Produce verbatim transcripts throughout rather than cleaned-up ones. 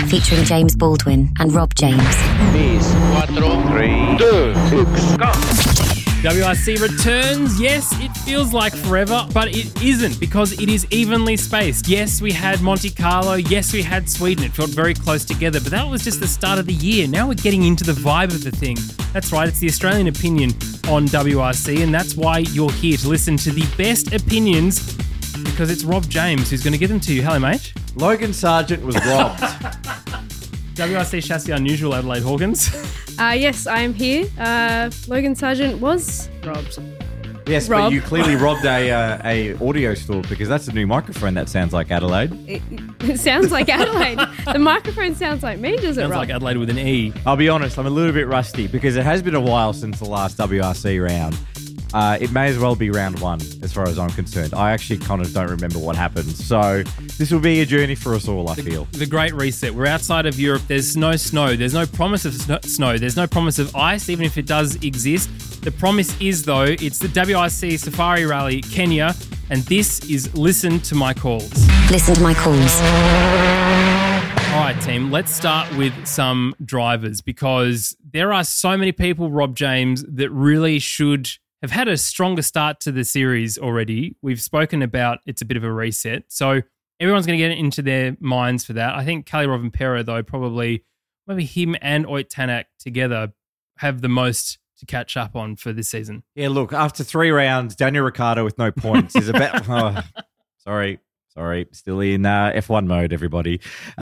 featuring James Baldwin and Rob James. Three, two, go. W R C returns. Yes, it feels like forever, but it isn't because it is evenly spaced. Yes, we had Monte Carlo. Yes, we had Sweden. It felt very close together, but that was just the start of the year. Now we're getting into the vibe of the thing. That's right, it's the Australian opinion on W R C, and that's why you're here to listen to the best opinions because it's Rob James who's going to give them to you. Hello, mate. Logan Sargent was robbed. W R C chassis unusual, Adelaide Hawkins. Uh, yes, I am here. Uh, Logan Sargent was robbed. Yes, Rob. but you clearly robbed a uh, a audio store because that's a new microphone that sounds like Adelaide. It, it sounds like Adelaide. The microphone sounds like me, does it, Sounds Rob? like Adelaide with an E. I'll be honest, I'm a little bit rusty because it has been a while since the last W R C round. Uh, it may as well be round one as far as I'm concerned. I actually kind of don't remember what happened. So this will be a journey for us all, I feel. The Great Reset. We're outside of Europe. There's no snow. There's no promise of sno- snow. There's no promise of ice, even if it does exist. The promise is, though, it's the W R C Safari Rally, Kenya, and this is Listen to My Calls. Listen to my calls. All right, team, let's start with some drivers because there are so many people, Rob James, that really should have had a stronger start to the series already. We've spoken about it's a bit of a reset. So everyone's going to get into their minds for that. I think Kalle Rovanperä, though, probably maybe him and Ott Tanak together have the most to catch up on for this season. Yeah, look, after three rounds, Daniel Ricciardo with no points is about... oh, sorry, sorry. Still in uh, F one mode, everybody.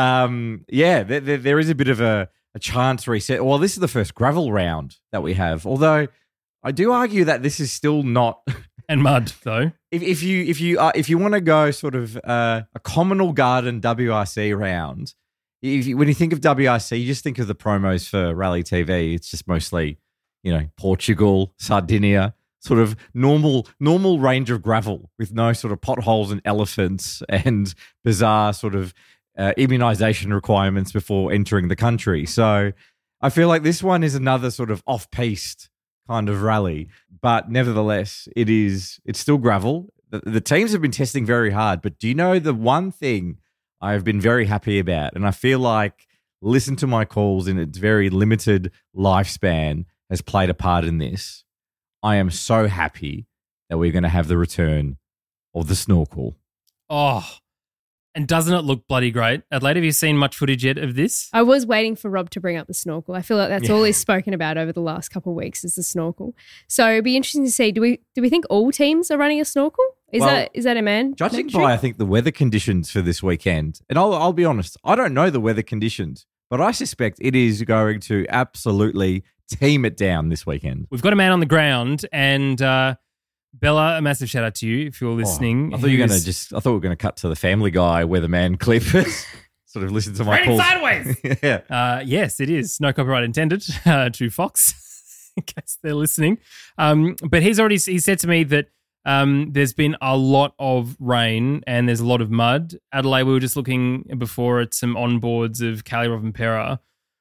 Um, yeah, there, there, there is a bit of a, a chance reset. Well, this is the first gravel round that we have, although... I do argue that this is still not and mud though. If, if you if you uh, if you want to go sort of uh, a communal garden W R C round, if you, when you think of W R C, you just think of the promos for Rally T V. It's just mostly, you know, Portugal, Sardinia, sort of normal normal range of gravel with no sort of potholes and elephants and bizarre sort of uh, immunization requirements before entering the country. So I feel like this one is another sort of off-piste kind of rally, but nevertheless, it is, it's still gravel. The, the teams have been testing very hard, but do you know the one thing I have been very happy about, and I feel like Listen to My Calls in its very limited lifespan has played a part in this. I am so happy that we're going to have the return of the snorkel. Oh, and doesn't it look bloody great? Adelaide, have you seen much footage yet of this? I was waiting for Rob to bring up the snorkel. I feel like that's Yeah. all he's spoken about over the last couple of weeks is the snorkel. So it'd be interesting to see, do we do we think all teams are running a snorkel? Is Well, that is that a man? Judging by, I think, the weather conditions for this weekend, and I'll, I'll be honest, I don't know the weather conditions, but I suspect it is going to absolutely team it down this weekend. We've got a man on the ground, and uh, Bella, a massive shout out to you if you're listening. Oh, I thought you were who's- going to just, I thought we were going to cut to the Family Guy weatherman clip. Sort of listen to my Running calls. sideways. Yeah. Uh, yes, it is. No copyright intended uh, to Fox, in case they're listening. Um, but he's already he said to me that um, there's been a lot of rain and there's a lot of mud. Adelaide, we were just looking before at some onboards of Kalle Rovanperä.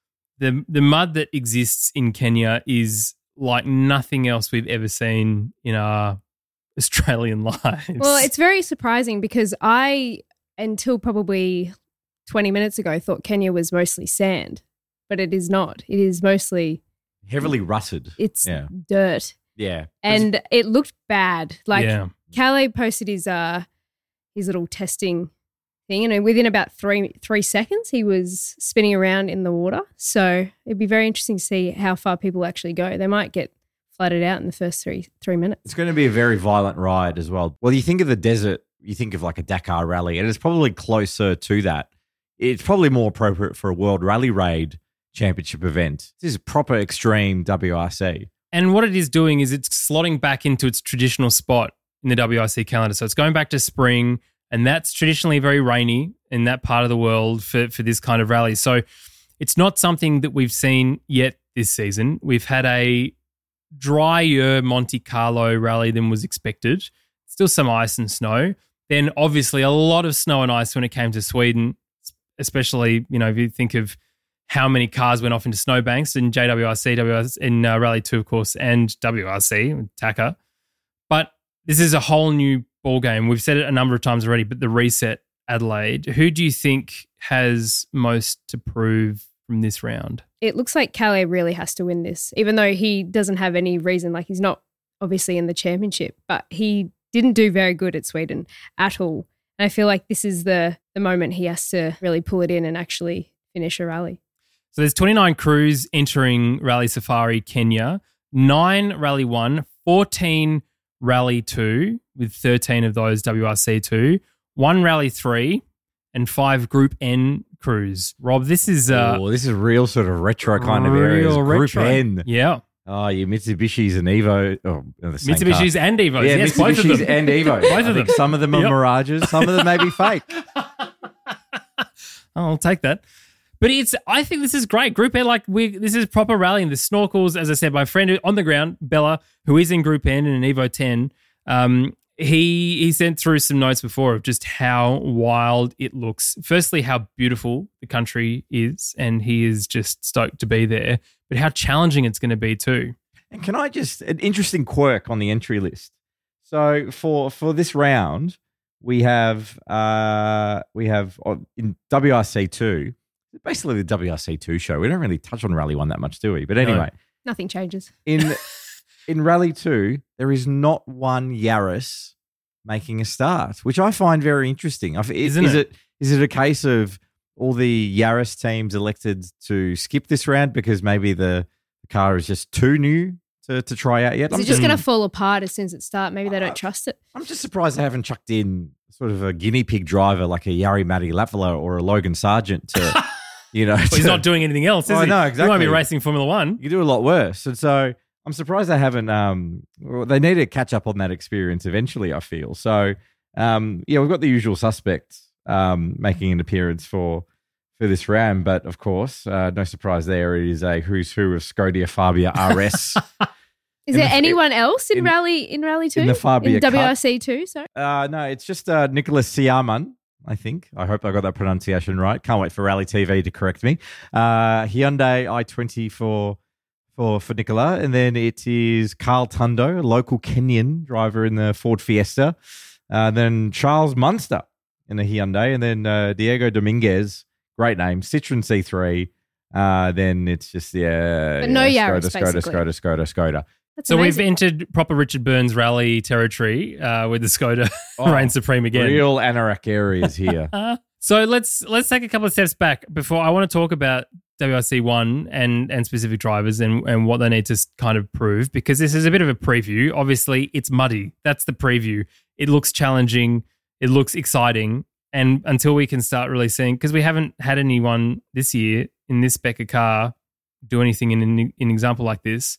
The the mud that exists in Kenya is like nothing else we've ever seen in our Australian lives. Well, it's very surprising because I, until probably twenty minutes ago, thought Kenya was mostly sand, but it is not. It is mostly, Heavily rutted. it's Yeah. dirt. Yeah. And it looked bad. Like yeah. Kalle posted his uh his little testing thing, and within about three three seconds, he was spinning around in the water. So it'd be very interesting to see how far people actually go. They might get flooded out in the first three three minutes. It's going to be a very violent ride as well. Well, you think of the desert, you think of like a Dakar rally, and it's probably closer to that. It's probably more appropriate for a World Rally Raid Championship event. This is proper extreme W R C. And what it is doing is it's slotting back into its traditional spot in the W R C calendar. So it's going back to spring, and that's traditionally very rainy in that part of the world for, for this kind of rally. So it's not something that we've seen yet this season. We've had a drier Monte Carlo rally than was expected. Still some ice and snow. Then obviously a lot of snow and ice when it came to Sweden, especially, you know, if you think of how many cars went off into snowbanks in J W R C, W R C, in uh, Rally two, of course, and W R C, Taka. But this is a whole new ball game. We've said it a number of times already, but the reset Adelaide. Who do you think has most to prove from this round? It looks like Calais really has to win this, even though he doesn't have any reason. Like, he's not obviously in the championship, but he didn't do very good at Sweden at all. And I feel like this is the the moment he has to really pull it in and actually finish a rally. So there's twenty-nine crews entering Rally Safari Kenya, nine Rally one, fourteen Rally two, with thirteen of those W R C two, one Rally three, and five Group N crews. Rob, this is uh, oh, this is real sort of retro kind of areas. real Group retro. N. Yeah. Oh, your Mitsubishis and Evo. Oh, the same Mitsubishis car. and Evos. Yeah, yes, both of Mitsubishis them. and Evo. Both I of think them. some of them are Yep. mirages, some of them may be fake. I'll take that. But it's, I think this is great. Group N, like we, this is proper rallying. The snorkels, as I said, my friend on the ground, Bella, who is in Group N in an Evo ten, um, he he sent through some notes before of just how wild it looks. Firstly, how beautiful the country is, and he is just stoked to be there. But how challenging it's going to be too. And can I just, an interesting quirk on the entry list. So for for this round, we have uh, we have uh, in W R C two, basically the W R C two show. We don't really touch on Rally one that much, do we? But anyway, Nothing changes. in in Rally two, there is not one Yaris making a start, which I find very interesting. Is, Isn't is it? it is it a case of all the Yaris teams elected to skip this round because maybe the, the car is just too new to, to try out yet? Is I'm it just just, going to fall apart as soon as it starts? Maybe they Uh, don't trust it. I'm just surprised they haven't chucked in sort of a guinea pig driver like a Yari Matty Latvala or a Logan Sargent to, you know. Well, he's to- not doing anything else, is Oh, he? no, He won't exactly. be racing Formula One. You could do a lot worse. And so I'm surprised they haven't, um, well, they need to catch up on that experience eventually, I feel. So, um, yeah, we've got the usual suspects um, making an appearance for for this round. But, of course, uh, no surprise there. It is a who's who of Scodia Fabia R S. Is in there the- anyone else in, in- rally in rally two? in the Fabia in Cup? W R C two? Sorry. uh, no, it's just uh, Nicholas Siaman, I think. I hope I got that pronunciation right. Can't wait for Rally T V to correct me. Uh, Hyundai i twenty for... For, for Nicola. And then it is Carl Tundo, a local Kenyan driver in the Ford Fiesta. Uh, then Charles Munster in the Hyundai. And then uh, Diego Dominguez, great name, Citroen C three. Uh, then it's just, yeah. But no yeah, Yaris, Skoda, Skoda, basically. Skoda, Skoda, Skoda. That's So amazing. we've entered proper Richard Burns rally territory uh, with the Skoda Oh, reign supreme again. Real Anorak areas here. Uh, so let's let's take a couple of steps back before I want to talk about W R C one and and specific drivers and, and what they need to kind of prove, because this is a bit of a preview. Obviously, it's muddy. That's the preview. It looks challenging. It looks exciting. And until we can start really seeing, because we haven't had anyone this year in this spec of car do anything in an, in an example like this.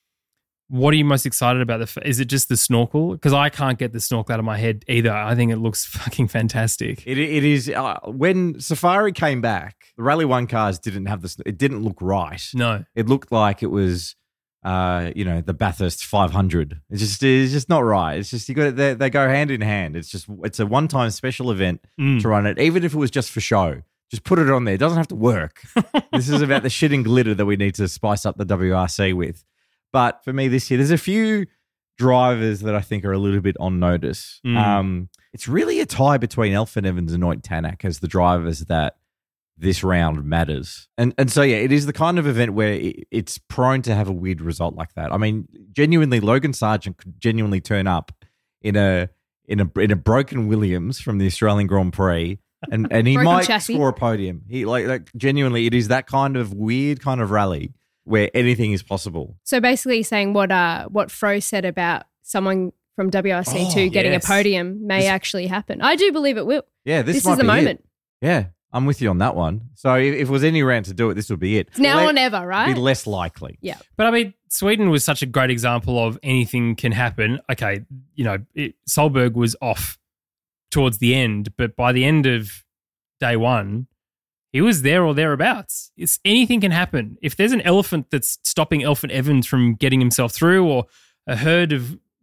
What are you most excited about? The, is it just the snorkel? Because I can't get the snorkel out of my head either. I think it looks fucking fantastic. It, it is, uh, when Safari came back, the Rally one cars didn't have this, it didn't look right. No. It looked like it was, uh, you know, the Bathurst five hundred. It's just, it's just not right. It's just, you got they, they go hand in hand. It's just, it's a one-time special event Mm. to run it, even if it was just for show. Just put it on there. It doesn't have to work. This is about the shit and glitter that we need to spice up the W R C with. But for me this year, there's a few drivers that I think are a little bit on notice. Mm. Um, it's really a tie between Elfyn Evans and Noit Tanak as the drivers that this round matters. And and so, yeah, it is the kind of event where it, it's prone to have a weird result like that. I mean, genuinely, Logan Sargent could genuinely turn up in a in a in a broken Williams from the Australian Grand Prix, and, and he Broken might chassis. score a podium. He like like genuinely, it is that kind of weird kind of rally where anything is possible. So basically saying what uh what Fro said about someone from W R C two Oh, getting yes. a podium may This- actually happen. I do believe it will. Yeah, this, This, might is the be it. moment. Yeah, I'm with you on that one. So if, if it was any round to do it, this would be it. It's now Le- or never, right? Be less likely. Yeah. But I mean, Sweden was such a great example of anything can happen. Okay, you know, it, Solberg was off towards the end, but by the end of day one, he was there or thereabouts. It's anything can happen. If there's an elephant that's stopping Elfyn Evans from getting himself through, or a herd of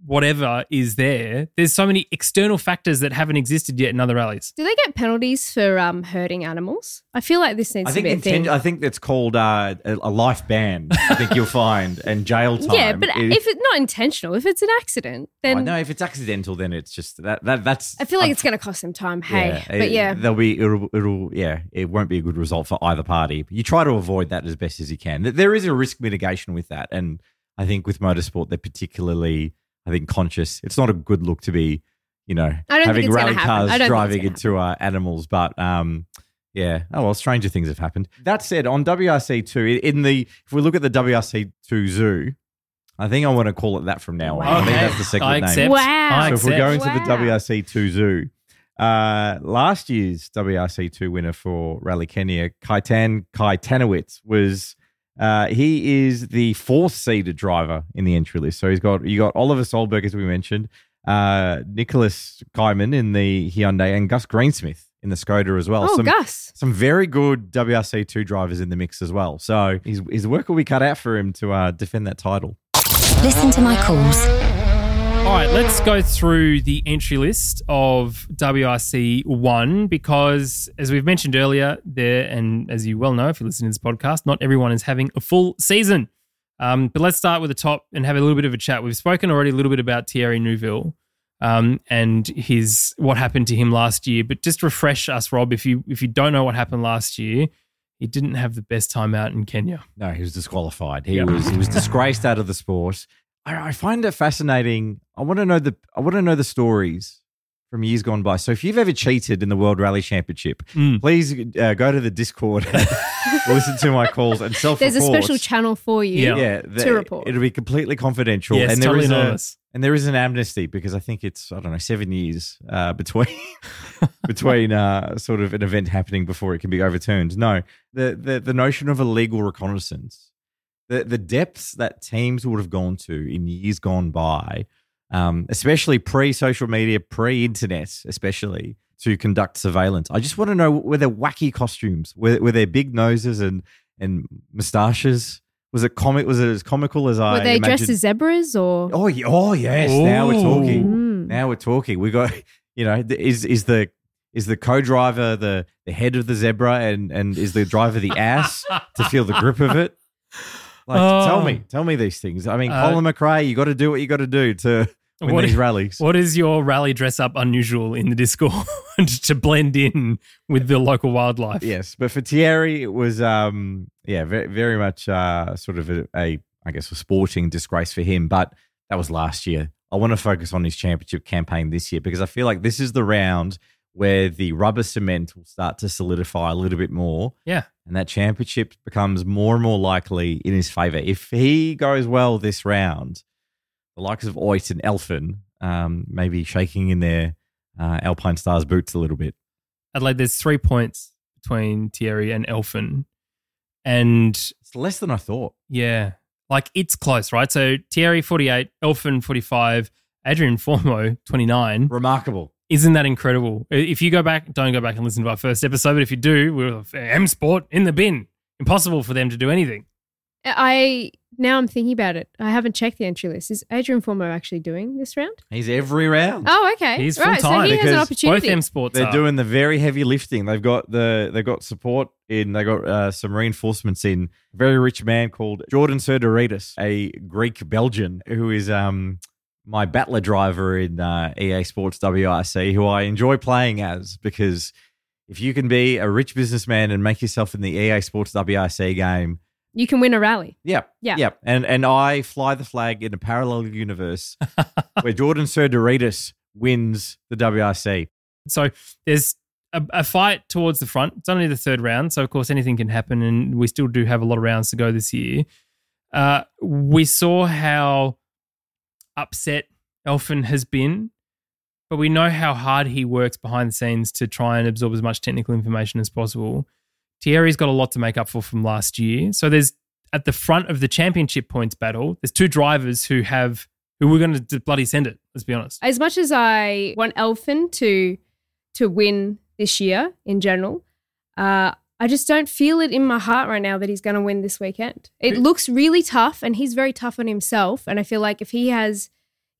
whatever is there. There's so many external factors that haven't existed yet in other rallies. Do they get penalties for um, hurting animals? I feel like this needs I to think be a inten- thing. I think that's called uh, a, a life ban. I think you'll find and jail time. Yeah, but It- if it's not intentional, if it's an accident, then I know if it's accidental, then it's just that that that's. I feel like I'm- it's going to cost them time. Hey, yeah, but it- yeah, there'll be it'll it'll yeah it won't be a good result for either party. But you try to avoid that as best as you can. There is a risk mitigation with that, and I think with motorsport they're particularly I think conscious. It's not a good look to be, you know, I don't think having it's gonna rally happen. cars I don't think driving it's gonna into uh, animals, but um. Yeah. Oh, well, stranger things have happened. That said, on W R C two, in the if we look at the W R C two Zoo, I think I want to call it that from now on. I think that's the second I name. accept. Wow. I So if we're accept. going to the Wow. W R C two Zoo, uh, last year's W R C two winner for Rally Kenya, Kaitan Kaitanowicz, was uh, he is the fourth seeded driver in the entry list. So he's got you got Oliver Solberg, as we mentioned, uh, Nicholas Kaiman in the Hyundai, and Gus Greensmith in the Skoda as well. oh, some, Gus. some very good W R C two drivers in the mix as well. So his, his work will be cut out for him to uh, defend that title. Listen to my calls. All right, let's go through the entry list of W R C one because, as we've mentioned earlier, there, and as you well know if you listen to this podcast, not everyone is having a full season. Um, but let's start with the top and have a little bit of a chat. We've spoken already a little bit about Thierry Neuville um, and his what happened to him last year. But just refresh us, Rob, if you if you don't know what happened last year, he didn't have the best time out in Kenya. No, he was disqualified. He Yeah. was he was disgraced out of the sport. I, I find it fascinating. I want to know the I want to know the stories from years gone by. So if you've ever cheated in the World Rally Championship, Mm. please uh, go to the Discord, and listen to my calls, and self-report. There's a special channel for you. Yeah. Yeah, to the- report. It'll be completely confidential, Yes, and there totally is a anonymous. and there is an amnesty because I think it's I don't know seven years uh, between between uh, sort of an event happening before it can be overturned. No, the the the notion of a legal reconnaissance, the the depths that teams would have gone to in years gone by, um, especially pre-social media, pre-internet, especially to conduct surveillance. I just want to know, were there wacky costumes? Were, were there big noses and and moustaches? Was it comic? Was it as comical as I Were they imagined? dressed as zebras or? Oh, y- oh yes. Now we're talking. Mm. Now we're talking. We got, you know, th- is is the is the co-driver the the head of the zebra, and and is the driver the ass to feel the grip of it? Like, Oh. tell me, tell me these things. I mean, Uh, Colin McRae, you got to do what you got to do to win What- these rallies. What is your rally dress up unusual in the Discord to blend in with the local wildlife? Yes, but for Thierry, it was um yeah, very very much uh sort of a, a I guess a sporting disgrace for him. But that was last year. I want to focus on his championship campaign this year because I feel like this is the round where the rubber cement will start to solidify a little bit more. Yeah. And that championship becomes more and more likely in his favour. If he goes well this round, the likes of Oit and Elfin um, maybe shaking in their uh, Alpine Stars boots a little bit. Adelaide, there's three points between Thierry and Elfin. And It's less than I thought. yeah, like it's close, right? So Thierry, forty-eight, Elfin, forty-five, Adrian Formo, twenty-nine. Remarkable. Isn't that incredible? If you go back, don't go back and listen to our first episode, but if you do, we're M Sport in the bin. Impossible for them to do anything. I now I'm thinking about it. I haven't checked the entry list. Is Adrian Formo actually doing this round? He's every round. Oh, okay. He's right. So full-time he has an because Both opportunity. M Sports They're are. doing the very heavy lifting. They've got the they've got support in. They got uh, some reinforcements in. A very rich man called Jordan Serdaritis, a Greek Belgian who is um my battler driver in uh, E A Sports W R C, who I enjoy playing as because if you can be a rich businessman and make yourself in the E A Sports W R C game. You can win a rally. Yep. Yeah. Yep. And and I fly the flag in a parallel universe where Jordan Serdaritis wins the W R C. So there's a, a fight towards the front. It's only the third round, so of course anything can happen, and we still do have a lot of rounds to go this year. Uh, we saw how upset Elfin has been, but we know how hard he works behind the scenes to try and absorb as much technical information as possible. Thierry's got a lot to make up for from last year. So there's at the front of the championship points battle, there's two drivers who have who we're going to bloody send it. Let's be honest. As much as I want Elfin to to win this year in general, uh, I just don't feel it in my heart right now that he's going to win this weekend. It looks really tough, and he's very tough on himself. And I feel like if he has,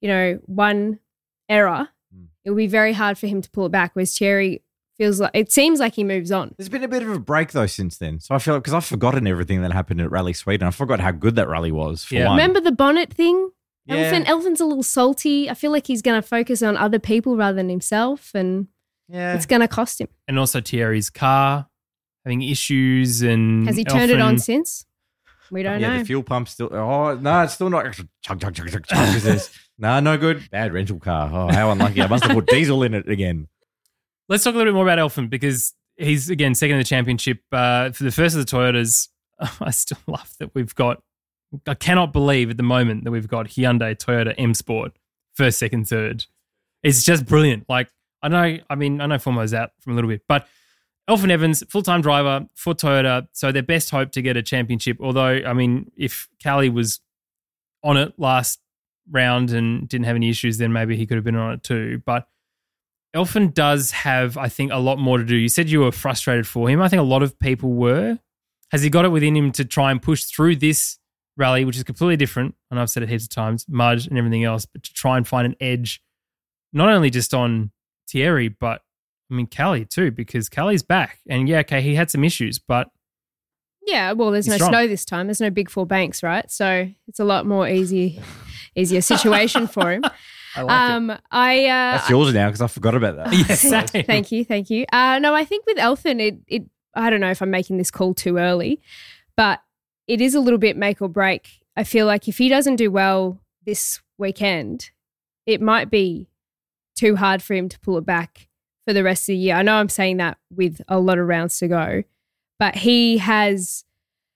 you know, one error, Mm. it will be very hard for him to pull it back. Whereas Thierry feels like it seems like he moves on. There's been a bit of a break though since then. So I feel because I've forgotten everything that happened at Rally Sweden. I forgot how good that rally was. For Yeah. one. Remember the bonnet thing? Yeah. Elfyn, Elfyn's a little salty. I feel like he's going to focus on other people rather than himself, and Yeah. it's going to cost him. And also Thierry's car having issues and Has he turned it on Elfyn- since? We don't yeah, know. the fuel pump still. Oh no, it's still not. Chug chug chug chug chug. Is this? No, no good. Bad rental car. Oh, how unlucky! I must have put diesel in it again. Let's talk a little bit more about Elfyn because he's, again, second in the championship. Uh, for the first of the Toyotas, I still love that we've got, I cannot believe at the moment that we've got Hyundai, Toyota, M Sport, first, second, third. It's just brilliant. Like, I know, I mean, I know Formo's out from a little bit, but Elfyn Evans, full-time driver for Toyota, so their best hope to get a championship. Although, I mean, if Callie was on it last round and didn't have any issues, then maybe he could have been on it too. But Elfyn does have, I think, a lot more to do. You said you were frustrated for him. I think a lot of people were. Has he got it within him to try and push through this rally, which is completely different? And I've said it heaps of times, mud and everything else, but to try and find an edge, not only just on Thierry, but I mean, Callie too, because Callie's back. And yeah, okay, he had some issues, but Yeah, well, there's He's no strong. snow this time. There's no Big Four banks, right? So it's a lot more easy, easier situation for him. I like Um, I uh, That's yours now because I forgot about that. it. Yeah, same. Thank you, thank you. Uh, no, I think with Elfyn, it, it, I don't know if I'm making this call too early, but it is a little bit make or break. I feel like if he doesn't do well this weekend, it might be too hard for him to pull it back for the rest of the year. I know I'm saying that with a lot of rounds to go, but he has,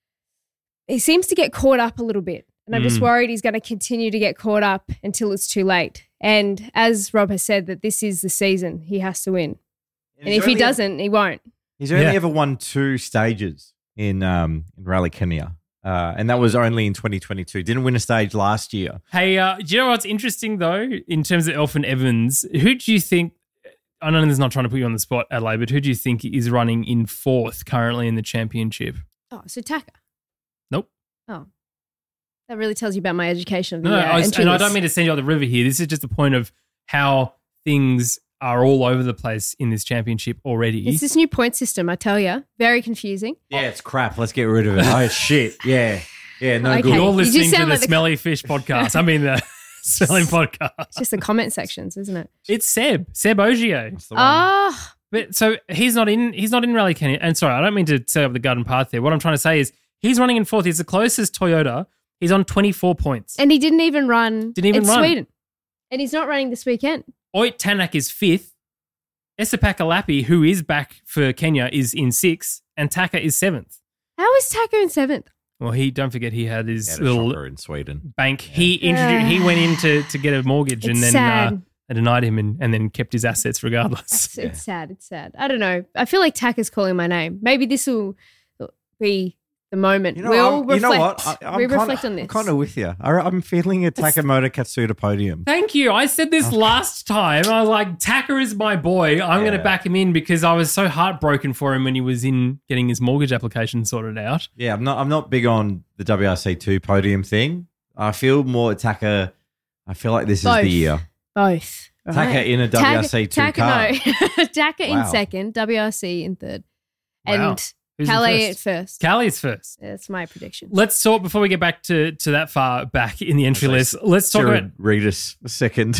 he seems to get caught up a little bit. And I'm just Mm. worried he's going to continue to get caught up until it's too late. And as Rob has said, that this is the season he has to win. And if he doesn't, he won't. He's only Yeah. ever won two stages in um in Rally Kenya, uh, and that was only in twenty twenty-two. Didn't win a stage last year. Hey, uh, do you know what's interesting though, in terms of Elfyn Evans? Who do you think? I know this is not trying to put you on the spot, Adelaide, but who do you think is running in fourth currently in the championship? Oh, so Taka. Nope. Oh, that really tells you about my education. Of the, No, uh, I was, entry and I list. don't mean to send you up the river here. This is just a point of how things are all over the place in this championship already. It's this new point system, I tell you. Very confusing. Yeah, it's crap. Let's get rid of it. Oh shit. Yeah, yeah, no Okay. good. You're You listening to sound the like the- Smelly Fish podcast. I mean the Smelling podcast. It's just the comment sections, isn't it? It's Seb, Seb Ogier. That's the one. Ah, But so he's not in. He's not in Rally Kenya. And sorry, I don't mean to set up the garden path there. What I'm trying to say is he's running in fourth. He's the closest Toyota. He's on twenty-four points. and he didn't even run Didn't even in run. Sweden. And he's not running this weekend. Oit Tanak is fifth. Esapaka Lapi, who is back for Kenya, is in sixth, and Taka is seventh. How is Taka in seventh? Well, he don't forget he had his He had a little shocker in Sweden. bank. He introduced. He went in to, to get a mortgage, and It's then sad. uh, they denied him, and, and then kept his assets regardless. It's, it's sad. It's sad. I don't know. I feel like Taka's calling my name. Maybe this will be the moment. You know, we'll I'm- reflect. you know what? I, I'm we kinda, reflect on this. I'm kind of with you. I, I'm feeling a Takamoto Katsuda podium. Thank you. I said this last time. I was like, Taka is my boy. I'm going to Yeah. back him in because I was so heartbroken for him when he was in getting his mortgage application sorted out. Yeah, I'm not. I'm not big on the W R C two podium thing. I feel more Taka. I feel like this is Both. the year. Both. right? Taka in a W R C two Taka, car. No. Taka in Wow. second, W R C in third. Wow. And Who's in Calais at first? first. Callie's first. That's my prediction. Let's talk before we get back to, to that far back in the entry list. Let's talk Jared about read us a second.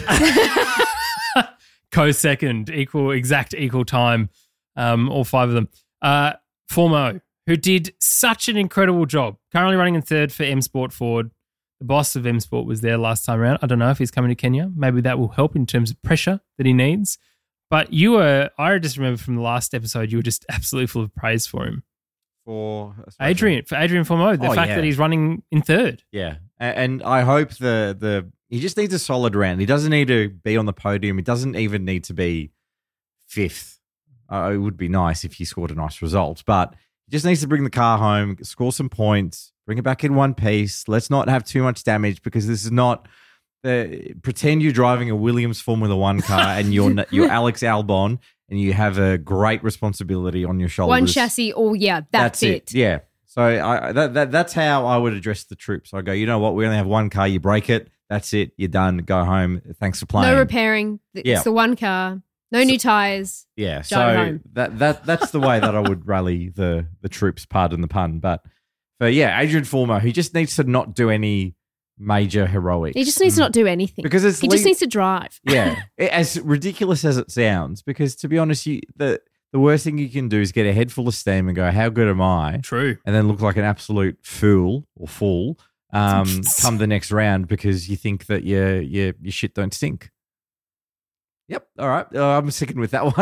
co-second, equal, exact equal time, um, all five of them. Uh, Formo, who did such an incredible job, currently running in third for M Sport Ford. The boss of M Sport was there last time around. I don't know if he's coming to Kenya. Maybe that will help in terms of pressure that he needs. But you were, I just remember from the last episode, you were just absolutely full of praise for him. For Adrian, for Adrian Formo, the Oh, fact yeah. that he's running in third. Yeah, A- and I hope the the he just needs a solid round. He doesn't need to be on the podium. He doesn't even need to be fifth. Uh, it would be nice if he scored a nice result, but he just needs to bring the car home, score some points, bring it back in one piece. Let's not have too much damage because this is not. Uh, pretend you're driving a Williams Formula One car and you're you're Alex Albon and you have a great responsibility on your shoulders. One chassis all year. That's, it. Yeah. So I that, that that's how I would address the troops. I go, you know what? We only have one car. You break it. That's it. You're done. Go home. Thanks for playing. No repairing. It's Yeah. the one car. No new tyres. Yeah, Go so home. that that that's the way that I would rally the the troops. Pardon the pun, but but yeah, Adrian Fulmer, he just needs to not do any major heroics. He just needs to not do anything. Because it's he just le- needs to drive. yeah, it- as ridiculous as it sounds. Because to be honest, you the the worst thing you can do is get a head full of steam and go, "How good am I?" True. and then look like an absolute fool or fool um, come the next round because you think that your your your shit don't stink. Yep. All right. Uh, I'm sticking with that one.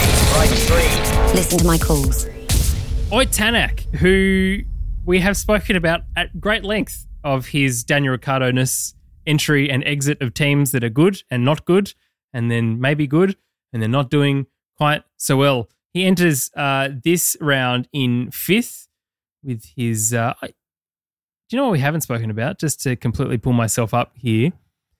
Listen to my calls. Oit Tanak, who we have spoken about at great length of his Daniel Ricciardo-ness entry and exit of teams that are good and not good, and then maybe good, and they're not doing quite so well. He enters uh, this round in fifth with his... Uh, I, do you know what we haven't spoken about? Just to completely pull myself up here.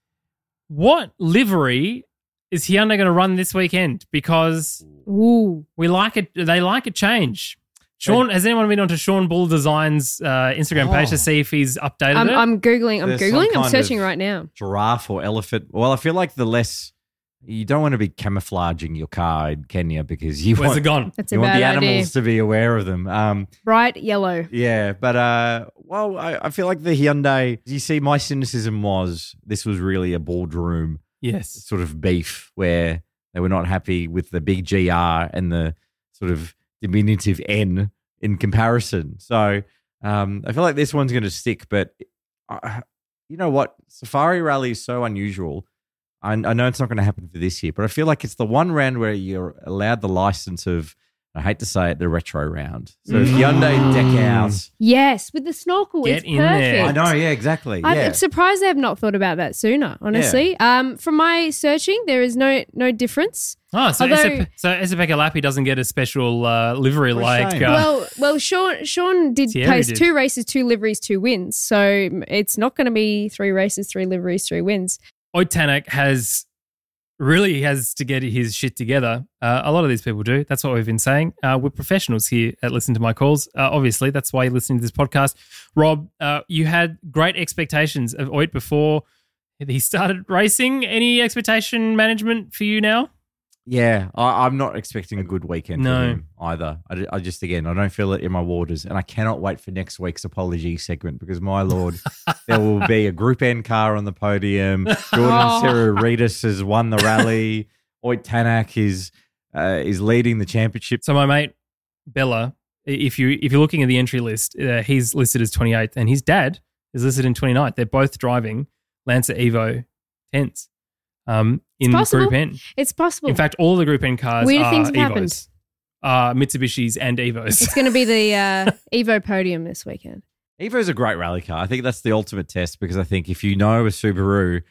What livery is Hyundai going to run this weekend? Because Ooh. we like it. They like a change. Sean, has anyone been onto Sean Bull Designs uh, Instagram page Oh. to see if he's updated I'm, it? I'm Googling. I'm There's some Googling. I'm kind searching of- right now. Giraffe or elephant. Well, I feel like the less you don't want to be camouflaging your car in Kenya because you Where's want, it gone? That's a you want bad the idea. animals to be aware of them. Um, Bright yellow. yeah, but uh, well, I, I feel like the Hyundai. You see, my cynicism was this was really a boardroom Yes. sort of beef where they were not happy with the big G R and the sort of diminutive N in comparison. So um, I feel like this one's going to stick. But uh, you know what? Safari Rally is so unusual. I, I know it's not going to happen for this year, but I feel like it's the one round where you're allowed the license of, I hate to say it, the retro round. So if Hyundai deck out. Yes, with the snorkel. Get it's in there. perfect. I know, yeah, exactly. I'm yeah. surprised they have not thought about that sooner, honestly. Um, from my searching, there is no no difference. Oh, so Although- Esa- so Esapeka Lappi doesn't get a special uh, livery What a like. shame. Uh, Well, well, Sean Sean did Thierry post did. two races, two liveries, two wins. So it's not going to be three races, three liveries, three wins. Oit Tanak has really has to get his shit together. Uh, a lot of these people do. That's what we've been saying. Uh, we're professionals here at Listen to My Calls. Uh, obviously, that's why you're listening to this podcast. Rob, uh, you had great expectations of Oit before he started racing. Any expectation management for you now? Yeah, I, I'm not expecting a good weekend No. for him either. I, I just, again, I don't feel it in my waters, and I cannot wait for next week's apology segment because, my lord, there will be a Group N car on the podium. Jordan Oh. Sereridis has won the rally. Oit Tanak is uh, is leading the championship. So my mate Bella, if you if you're looking at the entry list, uh, he's listed as twenty-eighth, and his dad is listed in twenty-ninth. They're both driving Lancer Evo tens um, in possible. Group N. It's possible. In fact, all the Group N cars Weird are things have Evos, happened. are Mitsubishis and Evos. It's going to be the uh, Evo podium this weekend. Evo's a great rally car. I think that's the ultimate test because I think if you know a Subaru,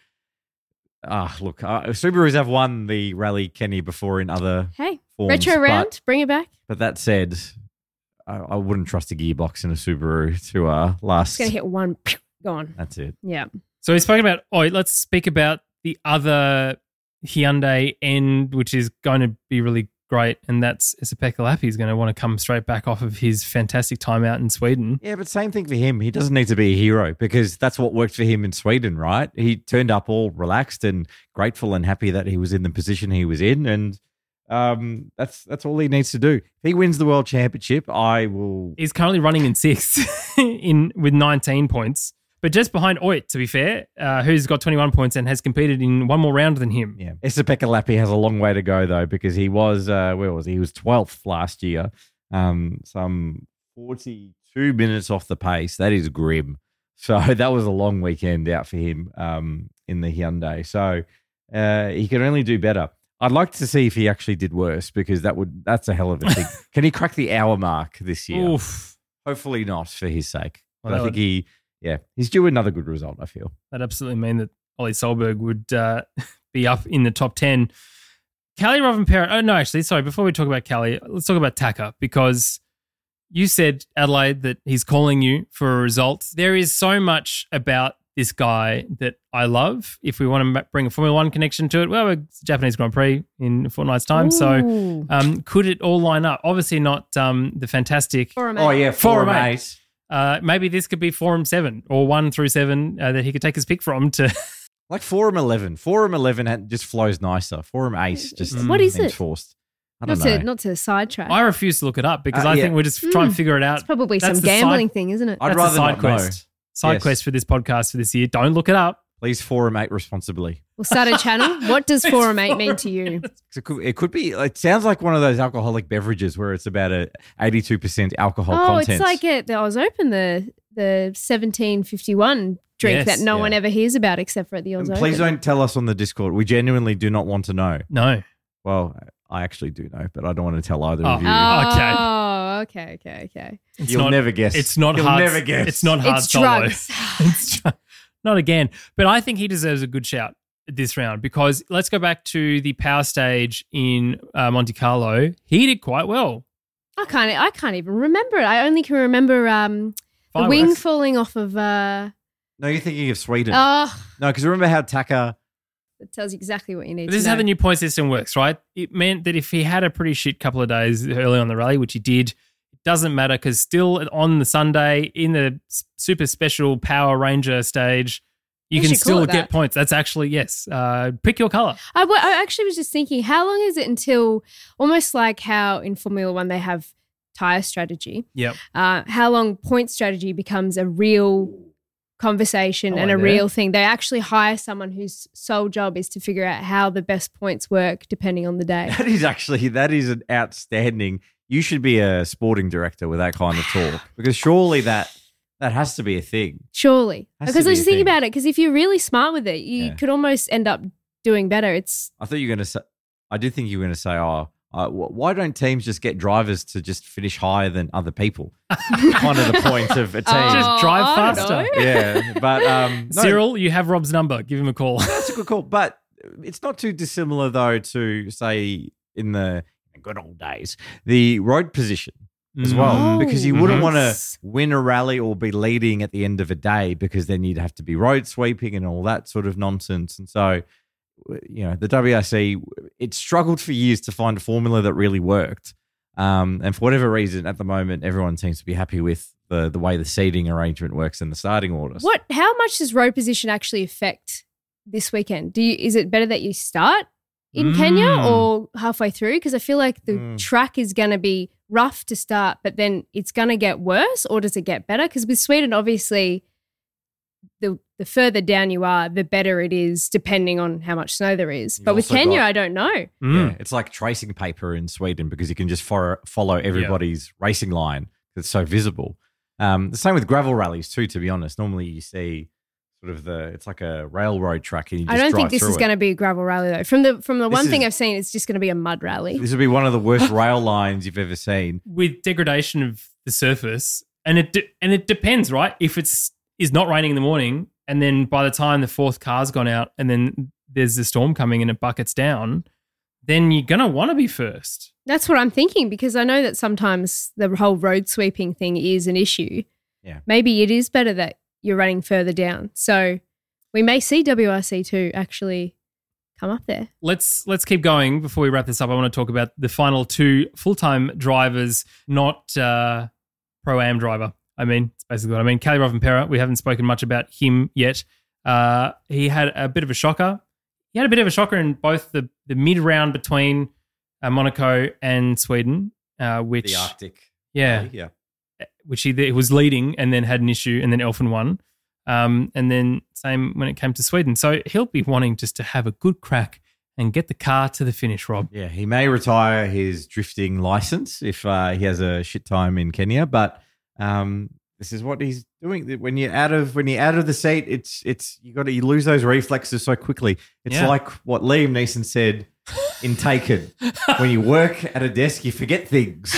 ah, look, uh, Subarus have won the Rally Kenny before in other Hey, forms. retro but- round, bring it back. But that said, I, I wouldn't trust a gearbox in a Subaru to uh, last. It's going to hit one, gone. That's it. Yeah. So we spoke about, oh, let's speak about the other Hyundai end, which is going to be really great, and that's Esapeka Lappi is going to want to come straight back off of his fantastic time out in Sweden. Yeah, but same thing for him. He doesn't need to be a hero because that's what worked for him in Sweden, right? He turned up all relaxed and grateful and happy that he was in the position he was in, and um, that's that's all he needs to do. If he wins the world championship, I will. He's currently running in sixth in with nineteen points, but just behind Oit, to be fair, uh, who's got twenty-one points and has competed in one more round than him. Yeah, Esapeka Lappi has a long way to go though because he was uh, where was he? He was twelfth last year, um, some forty-two minutes off the pace. That is grim. So that was a long weekend out for him um, in the Hyundai. So uh, he can only do better. I'd like to see if he actually did worse because that would that's a hell of a thing. Can he crack the hour mark this year? Oof. Hopefully not for his sake. Well, But I that think would- he, yeah, he's due another good result. I feel. That'd absolutely mean that Ollie Solberg would uh, be up in the top ten. Callie Rovanperä, oh no, actually, sorry, before we talk about Callie, let's talk about Taka because you said, Adelaide, that he's calling you for a result. There is so much about this guy that I love. If we want to bring a Formula One connection to it, well, it's a Japanese Grand Prix in a fortnight's time. So Ooh. um, could it all line up? Obviously not um, the fantastic. Forum Oh eight. yeah, Forum four eight. eight. Uh, maybe this could be Forum seven or one through seven uh, that he could take his pick from to Like Forum eleven. Forum eleven had- just flows nicer. Forum Ace just Mm. What is seems it? forced. I don't Not know. to not to sidetrack. I refuse to look it up because Uh, I yeah. think we're just trying to Mm. figure it out. It's probably That's some the side- gambling thing, isn't it? I'd That's rather a side not quest. Side Yes. quest for this podcast for this year. Don't look it up. Please Forum eight responsibly. We'll start a channel. What does Forum eight mean to you? It could, it could be, it sounds like one of those alcoholic beverages where it's about a eighty-two percent alcohol Oh, content. it's like it. The Oz Open, the the seventeen fifty-one drink Yes. that no Yeah. one ever hears about except for at the Oz And Open. please don't tell us on the Discord. We genuinely do not want to know. No. Well, I actually do know, but I don't want to tell either Oh. of you. Okay. Oh, okay, okay, okay. It's You'll not, never guess. It's not You'll hard. never guess. It's not hard It's solo. drugs. It's dr- not again. But I think he deserves a good shout this round because let's go back to the power stage in uh, Monte Carlo. He did quite well. I can't. I can't even remember it. I only can remember um, the Fireworks. wing falling off of. Uh, No, you're thinking of Sweden. oh, no, because remember how Taka, it tells you exactly what you need. But to this is know. how the new point system works, right? It meant that if he had a pretty shit couple of days early on the rally, which he did, it doesn't matter because still on the Sunday in the s- super special Power Ranger stage, you They can should call still it get that. points. That's actually, yes. Uh, pick your color. I, wa- I actually was just thinking, how long is it until almost like how in Formula One they have tire strategy? Yep. Uh, how long point strategy becomes a real conversation Oh, and I a know. real thing. They actually hire someone whose sole job is to figure out how the best points work depending on the day. that is actually, that is an outstanding, you should be a sporting director with that kind of talk because surely that, that has to be a thing. Surely. Has to Because I be was a just thinking thing. about it, because if you're really smart with it, you Yeah. could almost end up doing better. It's I thought you were going to say, I did think you were going to say, oh, uh, wh- why don't teams just get drivers to just finish higher than other people? Kind of the point of a team. Just drive I don't faster. know. yeah, but um, no, Cyril, you have Rob's number. Give him a call. that's a good call. But it's not too dissimilar though to say in the good old days the road position as well, Oh, because you wouldn't Mhm. want to yes. win a rally or be leading at the end of a day because then you'd have to be road sweeping and all that sort of nonsense. And so, you know, the W R C, it struggled for years to find a formula that really worked. Um, and for whatever reason, at the moment, everyone seems to be happy with the the way the seating arrangement works in the starting orders. What? How much does road position actually affect this weekend? Do you? Is it better that you start in Mm. Kenya or halfway through? Because I feel like the Mm. track is going to be rough to start, but then it's going to get worse, or does it get better? Because with Sweden, obviously, the the further down you are, the better it is, depending on how much snow there is. You've But with also Kenya, got- I don't know. Mm. Yeah, it's like tracing paper in Sweden because you can just follow, follow everybody's racing line. It's so visible. Um, the same with gravel rallies too, to be honest. Normally you see sort of the, it's like a railroad track and you just I don't think drive this through is it. going to be a gravel rally though. From the from the This one thing is- I've seen, it's just going to be a mud rally. This would be one of the worst rail lines you've ever seen. With degradation of the surface, and it de- and it depends, right? If it's is not raining in the morning, and then by the time the fourth car's gone out, and then there's the storm coming and it buckets down, then you're gonna want to be first. That's what I'm thinking, because I know that sometimes the whole road sweeping thing is an issue. Yeah. Maybe it is better that you're running further down. So we may see W R C two actually come up there. Let's let's keep going before we wrap this up. I want to talk about the final two full-time drivers, not uh, pro-am driver. I mean, it's basically what I mean. Kalle Rovanperä, we haven't spoken much about him yet. Uh, he had a bit of a shocker. He had a bit of a shocker in both the, the mid-round between uh, Monaco and Sweden, uh, which The Arctic. yeah, Yeah. which he, he was leading and then had an issue and then Elfyn won. Um, and then same when it came to Sweden. So he'll be wanting just to have a good crack and get the car to the finish, Rob. Yeah, he may retire his drifting license if uh, he has a shit time in Kenya, but um, this is what he's doing. When you're out of when you're out of the seat, it's it's you got to you lose those reflexes so quickly. It's Yeah. like what Liam Neeson said in Taken: when you work at a desk, you forget things.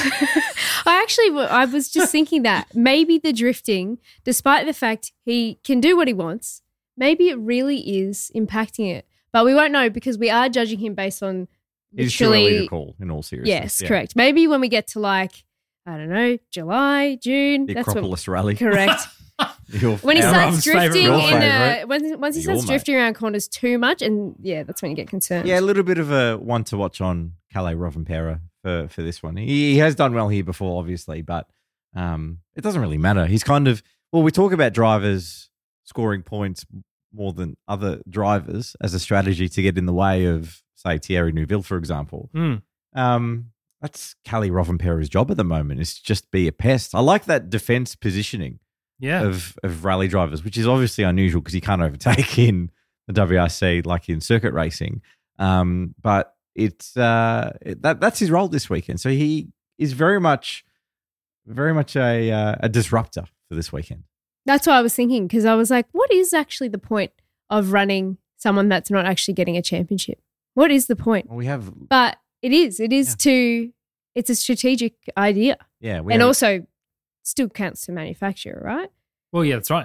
I actually, I was just thinking that maybe the drifting, despite the fact he can do what he wants, maybe it really is impacting it. But we won't know because we are judging him based on It's too early to literally. call. In all seriousness, Yes, Yeah. correct. Maybe when we get to like, I don't know, July, June. The that's when, Acropolis rally. correct. Your- When he Our starts Rob's favourite. drifting Your in a, favourite. when, once he Your starts mate. drifting around corners too much, and yeah, that's when you get concerned. Yeah, a little bit of a one to watch on Kalle Rovanperä for, for this one. He, he has done well here before, obviously, but um, it doesn't really matter. He's kind of, well, we talk about drivers scoring points more than other drivers as a strategy to get in the way of, say, Thierry Neuville, for example. Mm. Um, that's Kalle Rovanpera's job at the moment, is just be a pest. I like that defense positioning Yeah. of, of rally drivers, which is obviously unusual because you can't overtake in the W R C like in circuit racing. Um, but it's uh, that that's his role this weekend. So he is very much, very much a uh, a disruptor for this weekend. That's what I was thinking, because I was like, what is actually the point of running someone that's not actually getting a championship? What is the point? Well, we have, But it is. It is Yeah. to, it's a strategic idea. yeah, we And have, also still counts to manufacturer, right? Well, yeah, that's right.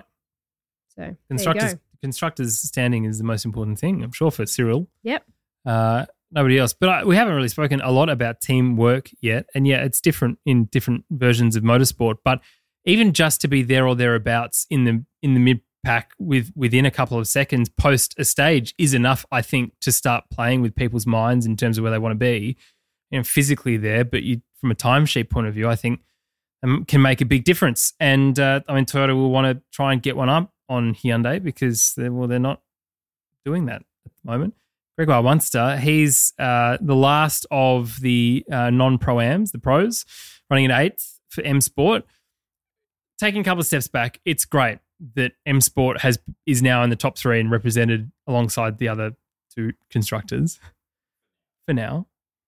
So there you Constructors, go. constructors standing is the most important thing, I'm sure, for Cyril. Yep. Uh, nobody else. But I, we haven't really spoken a lot about teamwork yet. And yeah, it's different in different versions of motorsport. But even just to be there or thereabouts in the in the mid pack with within a couple of seconds post a stage is enough, I think, to start playing with people's minds in terms of where they want to be, you know, physically there. But you, from a timesheet point of view, I think um, can make a big difference. And uh, I mean, Toyota will want to try and get one up on Hyundai because they're, well, they're not doing that at the moment. Gregoire Munster, he's uh, the last of the uh, non-pro-ams, the pros, running in eighth for M Sport. Taking a couple of steps back, it's great that M Sport has is now in the top three and represented alongside the other two constructors for now.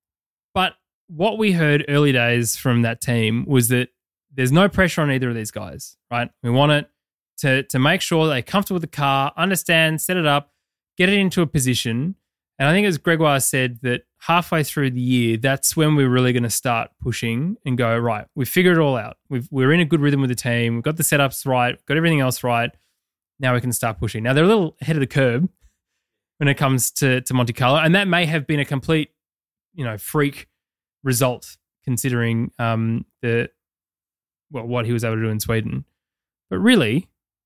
But what we heard early days from that team was that there's no pressure on either of these guys, right? We want it to, to make sure they're comfortable with the car, understand, set it up, get it into a position. And I think as Gregoire said that halfway through the year, that's when we're really going to start pushing and go, right, we've figured it all out. We've, we're in a good rhythm with the team. We've got the setups right. We've got everything else right. Now we can start pushing. Now they're a little ahead of the curve when it comes to, to Monte Carlo. And that may have been a complete, you know, freak result considering um, the well, what he was able to do in Sweden. But really,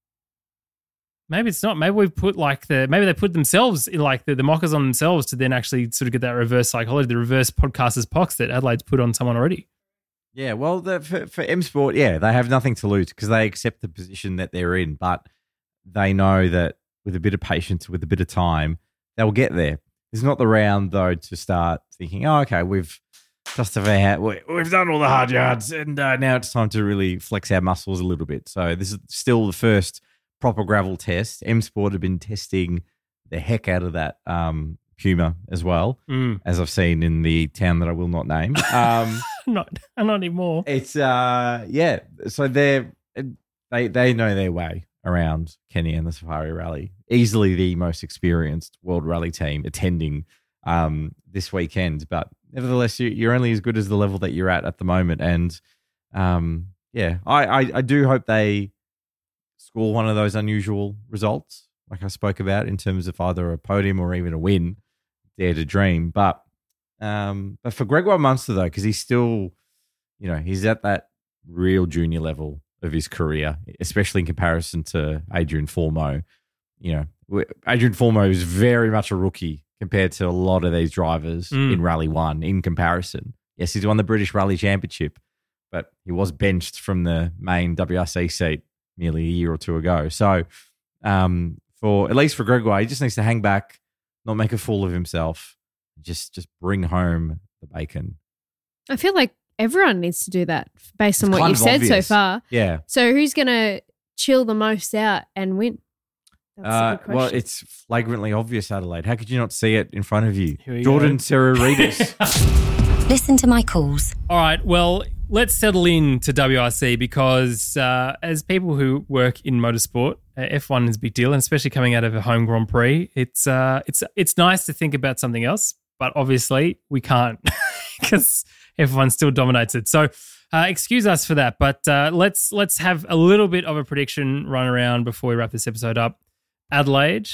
maybe it's not. Maybe we've put like the, maybe they put themselves in like the, the mockers on themselves to then actually sort of get that reverse psychology, the reverse podcasters pox that Adelaide's put on someone already. Yeah, well, the, for, for M Sport, yeah, they have nothing to lose because they accept the position that they're in, but they know that with a bit of patience, with a bit of time, they'll get there. It's not the round, though, to start thinking, oh, okay, we've just about, we've done all the hard yards and uh, now it's time to really flex our muscles a little bit. So this is still the first proper gravel test. M Sport have been testing the heck out of that um, Puma as well, Mm. as I've seen in the town that I will not name. Um, not, not anymore. it's uh, yeah. So they're they they know their way around Kenya and the Safari Rally. Easily the most experienced World Rally team attending um, this weekend, but nevertheless, you, you're only as good as the level that you're at at the moment. And um, yeah, I, I I do hope they score one of those unusual results, like I spoke about, in terms of either a podium or even a win. Dare to dream, but um, but for Gregoire Munster though, because he's still, you know, he's at that real junior level of his career, especially in comparison to Adrian Formeau. You know, Adrian Formeau is very much a rookie compared to a lot of these drivers Mm. in Rally One. In comparison, yes, he's won the British Rally Championship, but he was benched from the main W R C seat nearly a year or two ago. So, um, for at least for Gregoire, he just needs to hang back, not make a fool of himself, just just bring home the bacon. I feel like everyone needs to do that based on It's what kind you've of said obvious. so far. Yeah. So who's going to chill the most out and win? That's a Uh, good well, question. it's flagrantly obvious, Adelaide. How could you not see it in front of you? Here we Jordan go. Sararidis. Listen to my calls. All right, well, let's settle in to W R C because uh, as people who work in motorsport, uh, F one is a big deal, and especially coming out of a home Grand Prix, it's uh, it's it's nice to think about something else, but obviously we can't because F one still dominates it. So uh, excuse us for that, but uh, let's let's have a little bit of a prediction run around before we wrap this episode up. Adelaide,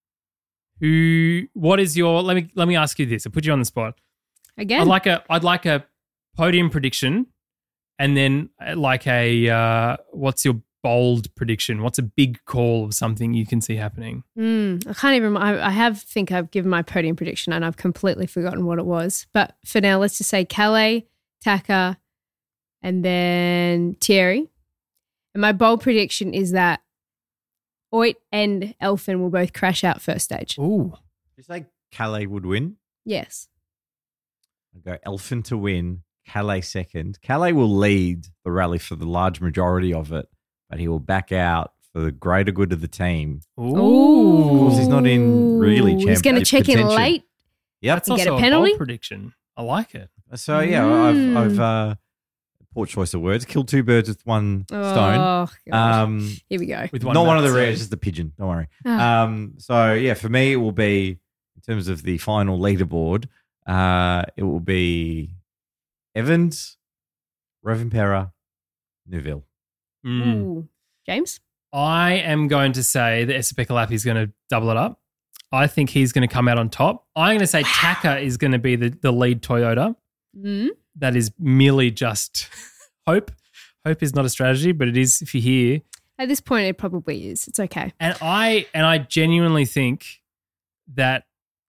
who? What is your? Let me let me ask you this. I put you on the spot. Again, I'd like a I'd like a podium prediction, and then uh, like a uh, what's your bold prediction? What's a big call of something you can see happening? Mm, I can't even. I, I have think I've given my podium prediction and I've completely forgotten what it was. But for now, let's just say Kalle, Taka, and then Thierry. And my bold prediction is that Oit and Elfyn will both crash out first stage. Ooh. You say Calais would win? Yes. I'll go Elfyn to win, Calais second. Calais will lead the rally for the large majority of it, but he will back out for the greater good of the team. Ooh. Of course, he's not in really championship He's going to check in contention. late. Yep. That's You get also a a penalty? bold prediction. I like it. So, yeah, Mm. I've, I've uh, poor choice of words, killed two birds with one stone. Oh, God. Um, Here we go. With not one of the lap, rares, so- just the pigeon. Don't worry. Ah. Um, so, yeah, for me, it will be, in terms of the final leaderboard, uh, it will be Evans, Rovanpera, Neuville. Mm. Ooh. James? I am going to say that Esapekalapi is going to double it up. I think he's going to come out on top. I'm going to say Taka is going to be the, the lead Toyota. Mm. That is merely just hope. Hope is not a strategy, but it is if you're here. At this point, it probably is. It's okay. And I and I genuinely think that,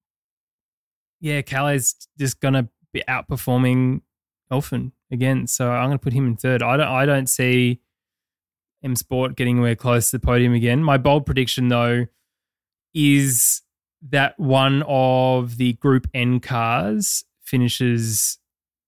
yeah, Calais just going to be outperforming Elfyn again. So I'm going to put him in third. I don't, I don't see M Sport getting anywhere close to the podium again. My bold prediction, though, is that one of the Group N cars finishes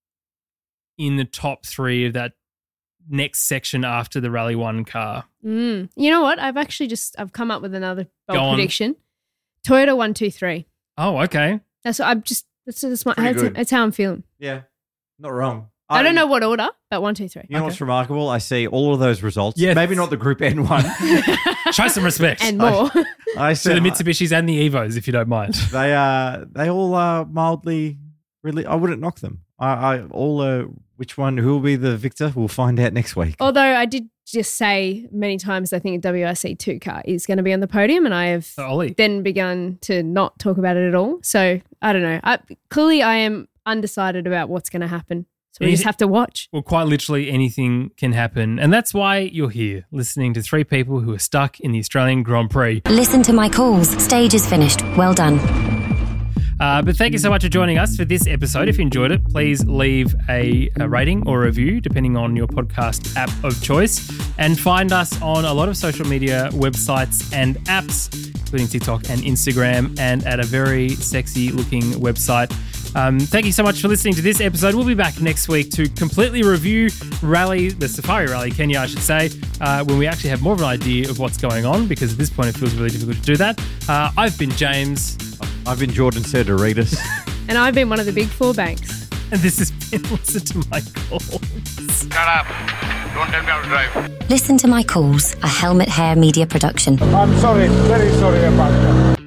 in the top three of that next section after the Rally One car. Mm. You know what? I've actually just I've come up with another Go bold on. prediction. Toyota one, two, three. Oh, okay. That's what I'm just. That's, that's, my, Pretty that's, good. that's how I'm feeling. Yeah, not wrong. I, don't know what order, but one, two, three. You know what's remarkable? I see all of those results. Yes. Maybe not the Group N one. Show some respect. And more. I to see the Mitsubishis and the Evos, if you don't mind. they uh they all are mildly really. I wouldn't knock them. I, I all uh, which one who will be the victor? We'll find out next week. Although I did just say many times I think a W R C two car is going to be on the podium, and I have So, Ollie. then begun to not talk about it at all. So I don't know. I, clearly, I am undecided about what's going to happen. So we just have to watch. Well, quite literally anything can happen. And that's why you're here, listening to three people who are stuck in the Australian Grand Prix. Listen to my calls. Stage is finished. Well done. Uh, but thank you so much for joining us for this episode. If you enjoyed it, please leave a, a rating or a review, depending on your podcast app of choice. And find us on a lot of social media websites and apps, including TikTok and Instagram, and at a very sexy looking website. Um, thank you so much for listening to this episode. We'll be back next week to completely review Rally, the Safari Rally Kenya, I should say, uh, when we actually have more of an idea of what's going on, because at this point it feels really difficult to do that. Uh, I've been James. I've been Jordan Sertoritas. And I've been one of the big four banks. And this has been Listen to My Calls. Shut up. Don't tell me how to drive. Listen to My Calls, a Helmet Hair Media production. I'm sorry, very sorry about that.